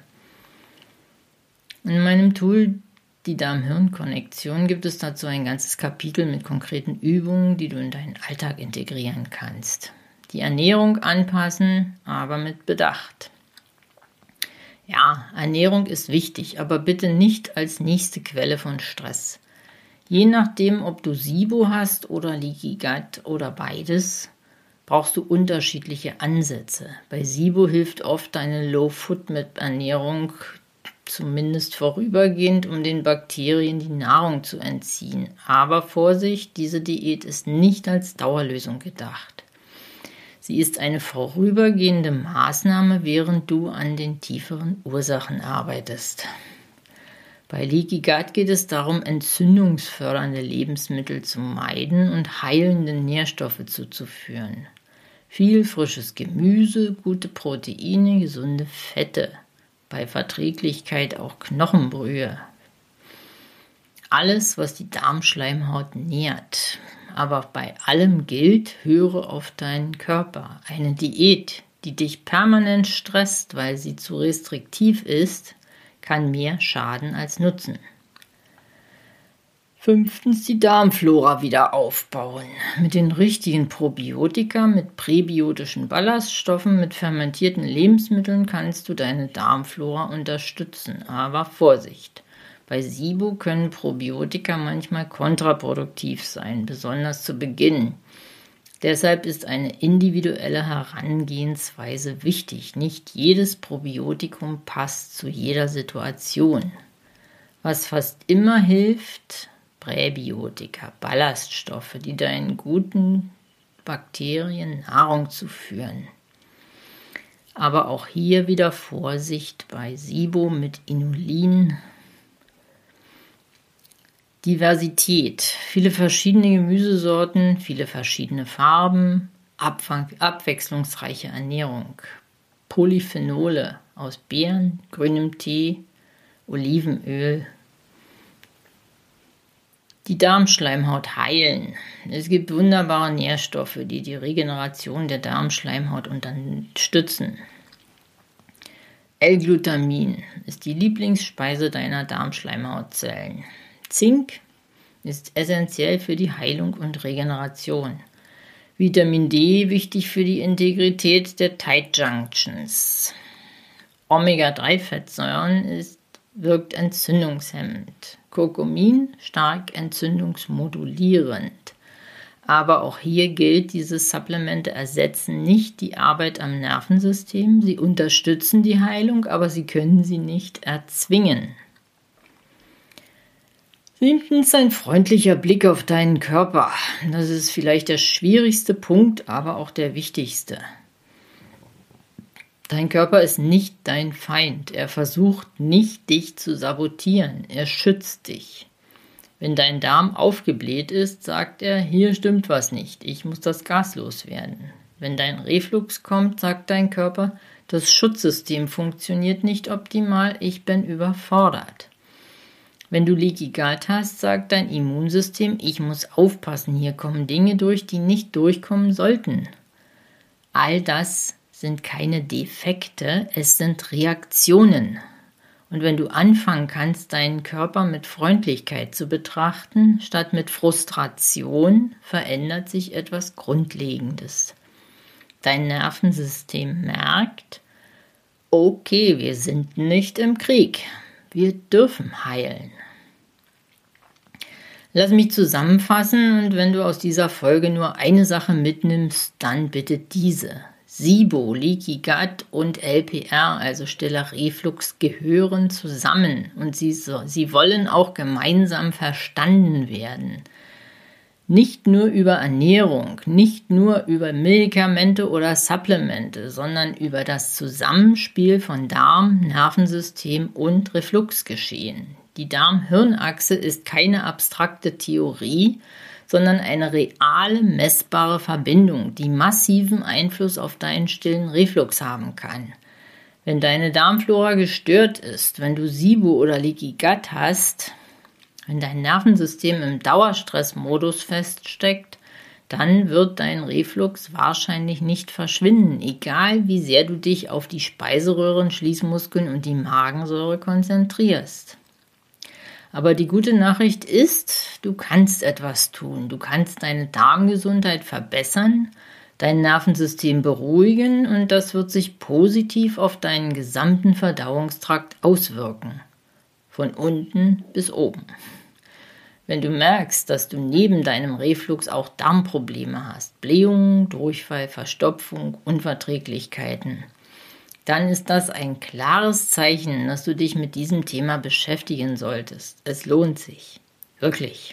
In meinem Tool Die Darm-Hirn-Konnektion gibt es dazu ein ganzes Kapitel mit konkreten Übungen, die du in deinen Alltag integrieren kannst. Die Ernährung anpassen, aber mit Bedacht. Ja, Ernährung ist wichtig, aber bitte nicht als nächste Quelle von Stress. Je nachdem, ob du SIBO hast oder Leaky Gut oder beides, brauchst du unterschiedliche Ansätze. Bei SIBO hilft oft eine Low-Food-Ernährung, zumindest vorübergehend, um den Bakterien die Nahrung zu entziehen. Aber Vorsicht, diese Diät ist nicht als Dauerlösung gedacht. Sie ist eine vorübergehende Maßnahme, während du an den tieferen Ursachen arbeitest. Bei Leaky Gut geht es darum, entzündungsfördernde Lebensmittel zu meiden und heilende Nährstoffe zuzuführen. Viel frisches Gemüse, gute Proteine, gesunde Fette. Bei Verträglichkeit auch Knochenbrühe. Alles, was die Darmschleimhaut nährt. Aber bei allem gilt, höre auf deinen Körper. Eine Diät, die dich permanent stresst, weil sie zu restriktiv ist, kann mehr schaden als nutzen. Fünftens, die Darmflora wieder aufbauen. Mit den richtigen Probiotika, mit präbiotischen Ballaststoffen, mit fermentierten Lebensmitteln kannst du deine Darmflora unterstützen. Aber Vorsicht! Bei SIBO können Probiotika manchmal kontraproduktiv sein, besonders zu Beginn. Deshalb ist eine individuelle Herangehensweise wichtig. Nicht jedes Probiotikum passt zu jeder Situation. Was fast immer hilft: Präbiotika, Ballaststoffe, die deinen guten Bakterien Nahrung zuführen. Aber auch hier wieder Vorsicht bei SIBO mit Inulin. Diversität, viele verschiedene Gemüsesorten, viele verschiedene Farben, abwechslungsreiche Ernährung, Polyphenole aus Beeren, grünem Tee, Olivenöl. Die Darmschleimhaut heilen. Es gibt wunderbare Nährstoffe, die die Regeneration der Darmschleimhaut unterstützen. L-Glutamin ist die Lieblingsspeise deiner Darmschleimhautzellen. Zink ist essentiell für die Heilung und Regeneration. Vitamin D wichtig für die Integrität der Tight Junctions. Omega drei Fettsäuren ist, wirkt entzündungshemmend. Curcumin stark entzündungsmodulierend. Aber auch hier gilt, diese Supplemente ersetzen nicht die Arbeit am Nervensystem. Sie unterstützen die Heilung, aber sie können sie nicht erzwingen. Siebtens, ein freundlicher Blick auf deinen Körper. Das ist vielleicht der schwierigste Punkt, aber auch der wichtigste. Dein Körper ist nicht dein Feind. Er versucht nicht, dich zu sabotieren. Er schützt dich. Wenn dein Darm aufgebläht ist, sagt er, hier stimmt was nicht, ich muss das Gas loswerden. Wenn dein Reflux kommt, sagt dein Körper, das Schutzsystem funktioniert nicht optimal, ich bin überfordert. Wenn du Leaky Gut hast, sagt dein Immunsystem, ich muss aufpassen, hier kommen Dinge durch, die nicht durchkommen sollten. All das sind keine Defekte, es sind Reaktionen. Und wenn du anfangen kannst, deinen Körper mit Freundlichkeit zu betrachten, statt mit Frustration, verändert sich etwas Grundlegendes. Dein Nervensystem merkt, okay, wir sind nicht im Krieg, wir dürfen heilen. Lass mich zusammenfassen und wenn du aus dieser Folge nur eine Sache mitnimmst, dann bitte diese. SIBO, Leaky Gut und L P R, also stiller Reflux, gehören zusammen und sie, sie wollen auch gemeinsam verstanden werden. Nicht nur über Ernährung, nicht nur über Medikamente oder Supplemente, sondern über das Zusammenspiel von Darm, Nervensystem und Refluxgeschehen. Die Darm-Hirn-Achse ist keine abstrakte Theorie, sondern eine reale, messbare Verbindung, die massiven Einfluss auf deinen stillen Reflux haben kann. Wenn deine Darmflora gestört ist, wenn du SIBO oder Leaky Gut hast, wenn dein Nervensystem im Dauerstressmodus feststeckt, dann wird dein Reflux wahrscheinlich nicht verschwinden, egal wie sehr du dich auf die Speiseröhren, Schließmuskeln und die Magensäure konzentrierst. Aber die gute Nachricht ist, du kannst etwas tun. Du kannst deine Darmgesundheit verbessern, dein Nervensystem beruhigen und das wird sich positiv auf deinen gesamten Verdauungstrakt auswirken. Von unten bis oben. Wenn du merkst, dass du neben deinem Reflux auch Darmprobleme hast, Blähungen, Durchfall, Verstopfung, Unverträglichkeiten, dann ist das ein klares Zeichen, dass du dich mit diesem Thema beschäftigen solltest. Es lohnt sich. Wirklich.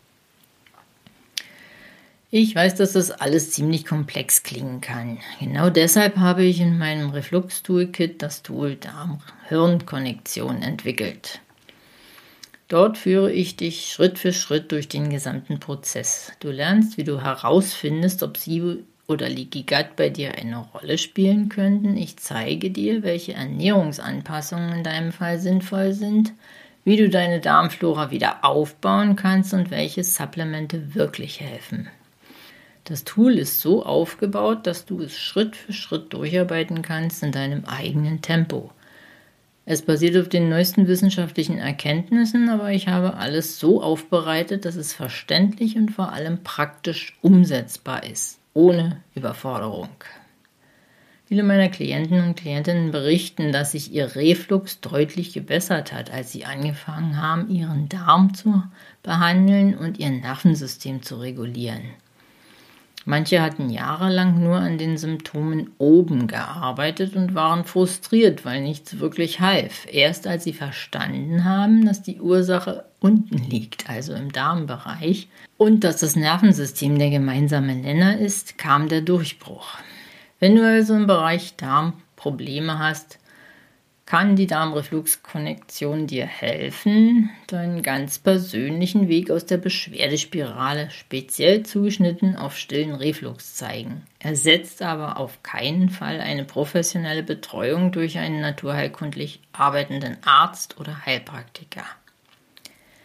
Ich weiß, dass das alles ziemlich komplex klingen kann. Genau deshalb habe ich in meinem Reflux-Toolkit das Tool Darm-Hirn-Konnektion entwickelt. Dort führe ich dich Schritt für Schritt durch den gesamten Prozess. Du lernst, wie du herausfindest, ob SIBO oder Leaky Gut bei dir eine Rolle spielen könnten. Ich zeige dir, welche Ernährungsanpassungen in deinem Fall sinnvoll sind, wie du deine Darmflora wieder aufbauen kannst und welche Supplemente wirklich helfen. Das Tool ist so aufgebaut, dass du es Schritt für Schritt durcharbeiten kannst in deinem eigenen Tempo. Es basiert auf den neuesten wissenschaftlichen Erkenntnissen, aber ich habe alles so aufbereitet, dass es verständlich und vor allem praktisch umsetzbar ist. Ohne Überforderung. Viele meiner Klienten und Klientinnen berichten, dass sich ihr Reflux deutlich gebessert hat, als sie angefangen haben, ihren Darm zu behandeln und ihr Nervensystem zu regulieren. Manche hatten jahrelang nur an den Symptomen oben gearbeitet und waren frustriert, weil nichts wirklich half. Erst als sie verstanden haben, dass die Ursache unten liegt, also im Darmbereich, und dass das Nervensystem der gemeinsame Nenner ist, kam der Durchbruch. Wenn du also im Bereich Darm Probleme hast, kann die Darm-Reflux-Konnektion dir helfen, deinen ganz persönlichen Weg aus der Beschwerdespirale speziell zugeschnitten auf stillen Reflux zeigen. Ersetzt aber auf keinen Fall eine professionelle Betreuung durch einen naturheilkundlich arbeitenden Arzt oder Heilpraktiker.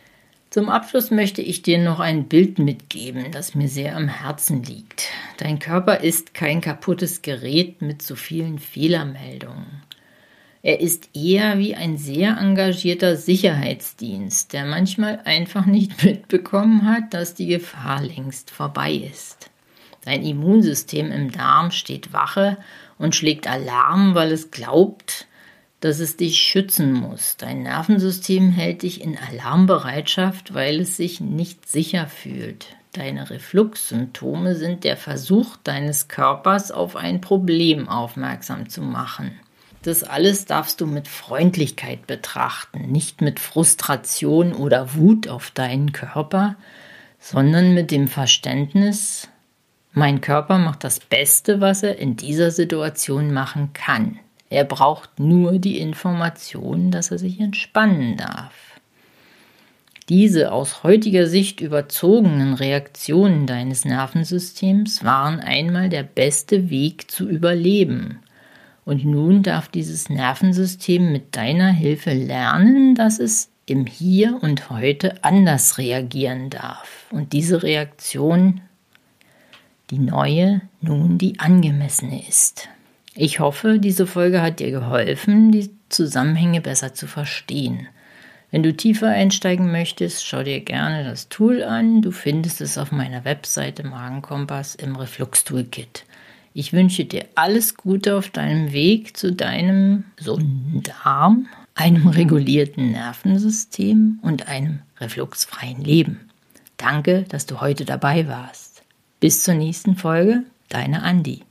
Zum Abschluss möchte ich dir noch ein Bild mitgeben, das mir sehr am Herzen liegt. Dein Körper ist kein kaputtes Gerät mit so vielen Fehlermeldungen. Er ist eher wie ein sehr engagierter Sicherheitsdienst, der manchmal einfach nicht mitbekommen hat, dass die Gefahr längst vorbei ist. Dein Immunsystem im Darm steht Wache und schlägt Alarm, weil es glaubt, dass es dich schützen muss. Dein Nervensystem hält dich in Alarmbereitschaft, weil es sich nicht sicher fühlt. Deine Refluxsymptome sind der Versuch deines Körpers, auf ein Problem aufmerksam zu machen. Das alles darfst du mit Freundlichkeit betrachten, nicht mit Frustration oder Wut auf deinen Körper, sondern mit dem Verständnis, mein Körper macht das Beste, was er in dieser Situation machen kann. Er braucht nur die Information, dass er sich entspannen darf. Diese aus heutiger Sicht überzogenen Reaktionen deines Nervensystems waren einmal der beste Weg zu überleben. Und nun darf dieses Nervensystem mit deiner Hilfe lernen, dass es im Hier und Heute anders reagieren darf. Und diese Reaktion, die neue, nun die angemessene ist. Ich hoffe, diese Folge hat dir geholfen, die Zusammenhänge besser zu verstehen. Wenn du tiefer einsteigen möchtest, schau dir gerne das Tool an. Du findest es auf meiner Webseite Magenkompass im Reflux Toolkit. Ich wünsche dir alles Gute auf deinem Weg zu deinem gesunden Darm, einem regulierten Nervensystem und einem refluxfreien Leben. Danke, dass du heute dabei warst. Bis zur nächsten Folge, deine Andi.